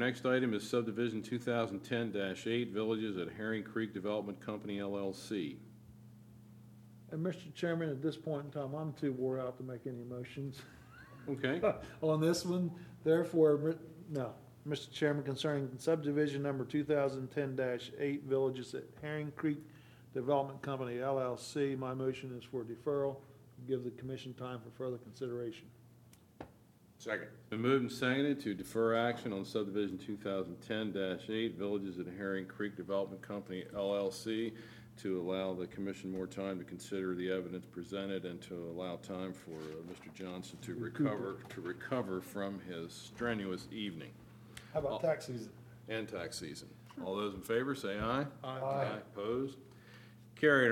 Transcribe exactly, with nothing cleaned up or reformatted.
next item is subdivision two thousand ten dash eight, Villages at Herring Creek Development Company, L L C. And Mister Chairman, at this point in time, I'm too wore out to make any motions Okay. on this one. Therefore, no. Mister Chairman, concerning subdivision number two thousand ten dash eight, Villages at Herring Creek Development Company, L L C, my motion is for deferral. Give the commission time for further consideration. Second. Been moved and seconded to defer action on subdivision two thousand ten dash eight, Villages at Herring Creek Development Company, L L C, to allow the commission more time to consider the evidence presented and to allow time for uh, Mister Johnson to recover, to recover from his strenuous evening How about tax season? and tax season. All those in favor, say aye. Aye. Opposed? Carried.